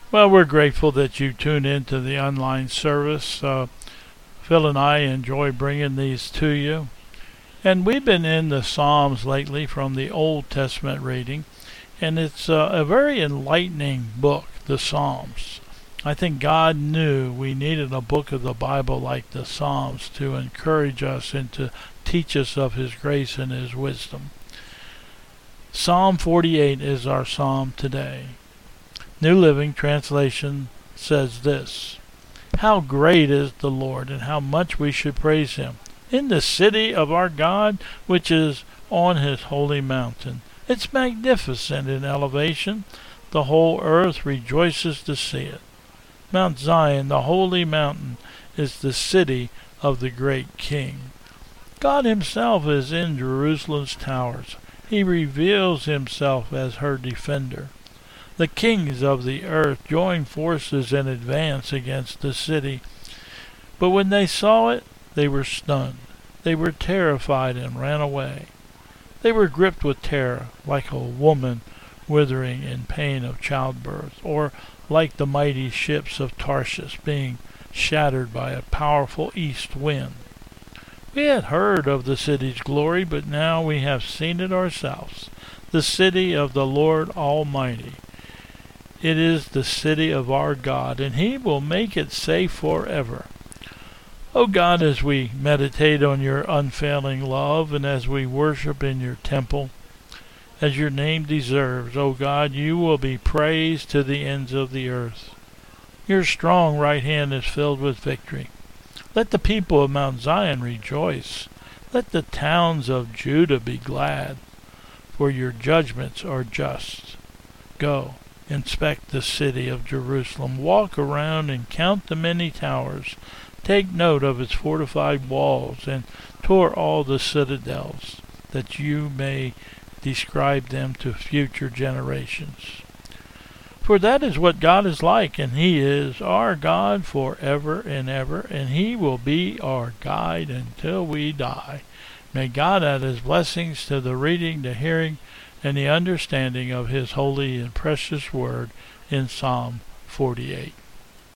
Well, we're grateful that you tuned into the online service. Phil and I enjoy bringing these to you. And we've been in the Psalms lately from the Old Testament reading, and it's a very enlightening book, the Psalms. I think God knew we needed a book of the Bible like the Psalms to encourage us and to teach us of His grace and His wisdom. Psalm 48 is our psalm today. New Living Translation says this: How great is the Lord, and how much we should praise Him in the city of our God, which is on His holy mountain. It's magnificent in elevation. The whole earth rejoices to see it. Mount Zion, the holy mountain, is the city of the great King. God Himself is in Jerusalem's towers. He reveals Himself as her defender. The kings of the earth joined forces in advance against the city. But when they saw it, they were stunned. They were terrified and ran away. They were gripped with terror, like a woman withering in pain of childbirth, or like the mighty ships of Tarshish being shattered by a powerful east wind. We had heard of the city's glory, but now we have seen it ourselves, the city of the Lord Almighty. It is the city of our God, and He will make it safe forever. O God, as we meditate on your unfailing love, and as we worship in your temple, as your name deserves, O God, you will be praised to the ends of the earth. Your strong right hand is filled with victory. Let the people of Mount Zion rejoice. Let the towns of Judah be glad, for your judgments are just. Go. Inspect the city of Jerusalem. Walk around and count the many towers. Take note of its fortified walls and tour all the citadels, that you may describe them to future generations. For that is what God is like, and He is our God forever and ever, and He will be our guide until we die. May God add His blessings to the reading, the hearing, and the understanding of His holy and precious word in Psalm 48.